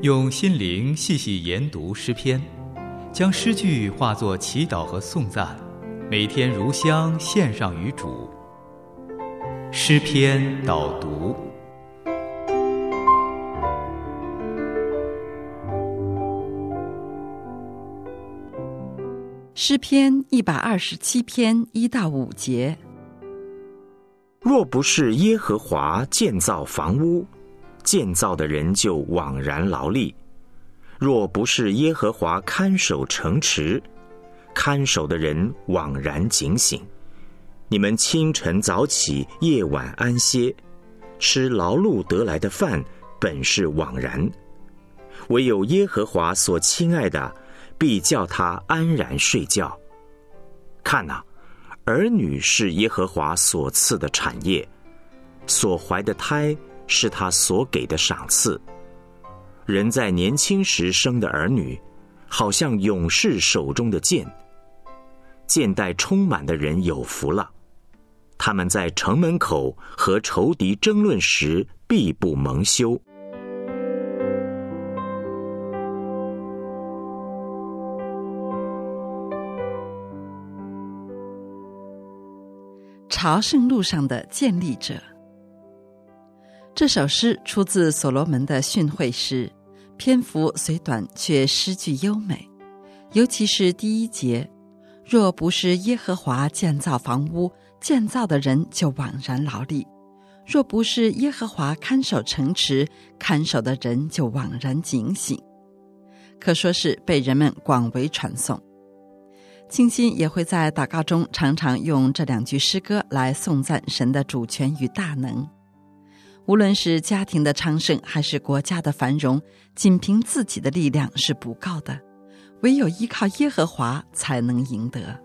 用心灵细细研读诗篇，将诗句化作祈祷和颂赞，每天如香献上于主。诗篇导读。 诗篇127篇1到5节。 若不是耶和华建造房屋，建造的人就枉然劳力；若不是耶和华看守城池，看守的人枉然警醒。你们清晨早起，夜晚安歇，吃劳碌得来的饭，本是枉然。唯有耶和华所亲爱的，必叫他安然睡觉。看哪，儿女是耶和华所赐的产业，所怀的胎是他所给的赏赐。人在年轻时生的儿女，好像勇士手中的剑，剑带充满的人有福了。他们在城门口和仇敌争论时，必不蒙羞。 朝圣路上的建立者。这首诗出自所罗门的训诲诗，篇幅虽短，却诗句优美。尤其是第1节，若不是耶和华建造房屋，建造的人就枉然劳力；若不是耶和华看守城池，看守的人就枉然警醒。可说是被人们广为传颂。清心也会在祷告中常常用这2句诗歌来颂赞神的主权与大能。无论是家庭的昌盛还是国家的繁荣，仅凭自己的力量是不够的，唯有依靠耶和华才能赢得。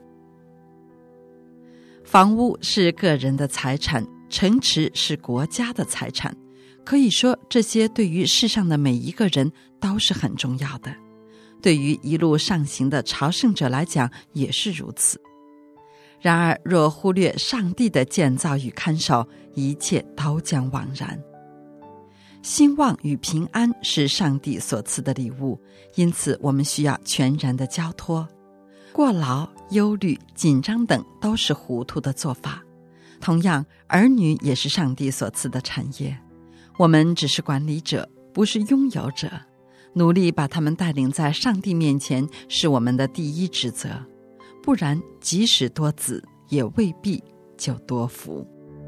房屋是个人的财产，城池是国家的财产，可以说这些对于世上的每一个人都是很重要的。对于一路上行的朝圣者来讲也是如此。然而若忽略上帝的建造与看守，一切都将枉然。兴旺与平安是上帝所赐的礼物，因此我们需要全然的交托。过劳、忧虑、紧张等都是糊涂的做法。同样，儿女也是上帝所赐的产业，我们只是管理者，不是拥有者。努力把他们带领在上帝面前是我们的第一职责，不然即使多子，也未必就多福。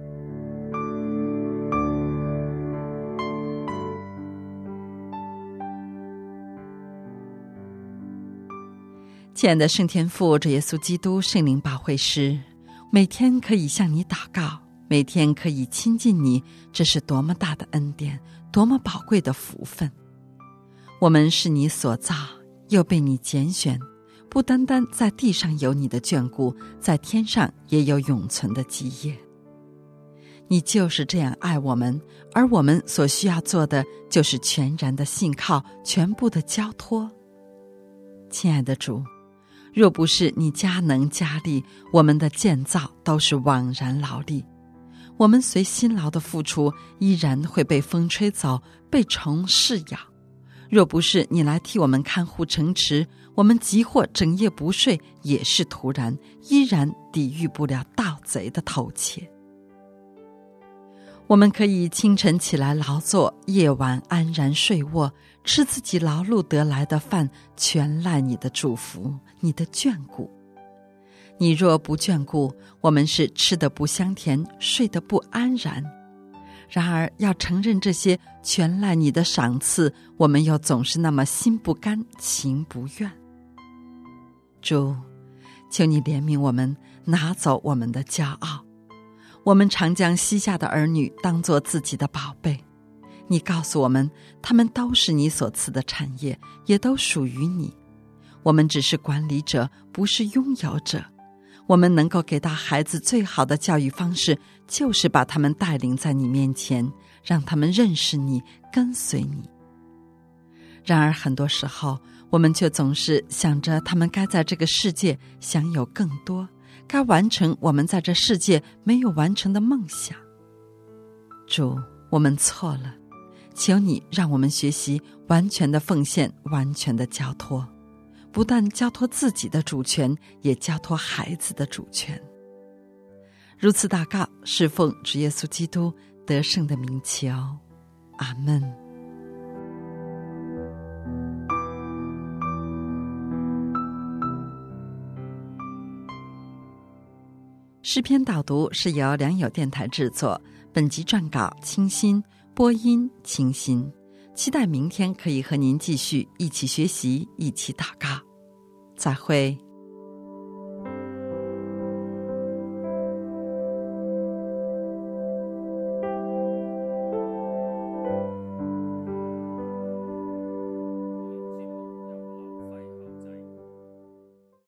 亲爱的圣天父，主耶稣基督圣灵保惠师，每天可以向你祷告，每天可以亲近你，这是多么大的恩典，多么宝贵的福分。我们是你所造，又被你拣选，不单单在地上有你的眷顾，在天上也有永存的基业。你就是这样爱我们，而我们所需要做的就是全然的信靠，全部的交托。亲爱的主，若不是你加能加力，我们的建造都是枉然劳力。我们随辛劳的付出，依然会被风吹走，被虫噬咬。若不是你来替我们看护城池，我们即或整夜不睡也是徒然，依然抵御不了盗贼的偷窃。我们可以清晨起来劳作，夜晚安然睡卧，吃自己劳碌得来的饭，全赖你的祝福，你的眷顾。你若不眷顾，我们是吃得不香甜，睡得不安然。然而要承认这些全赖你的赏赐，我们又总是那么心不甘情不愿。主，求你怜悯我们，拿走我们的骄傲。我们常将膝下的儿女当作自己的宝贝，你告诉我们，他们都是你所赐的产业，也都属于你。我们只是管理者，不是拥有者。我们能够给到孩子最好的教育方式，就是把他们带领在你面前，让他们认识你，跟随你。然而很多时候，我们却总是想着他们该在这个世界享有更多，该完成我们在这世界没有完成的梦想。主，我们错了， 求你让我们学习完全的奉献，完全的交托，不但交托自己的主权，也交托孩子的主权。如此祷告，是奉主耶稣基督得胜的名求，阿们。诗篇导读是由良友电台制作，本集撰稿清新，播音清新。期待明天可以和您继续一起学习，一起祷告。再会。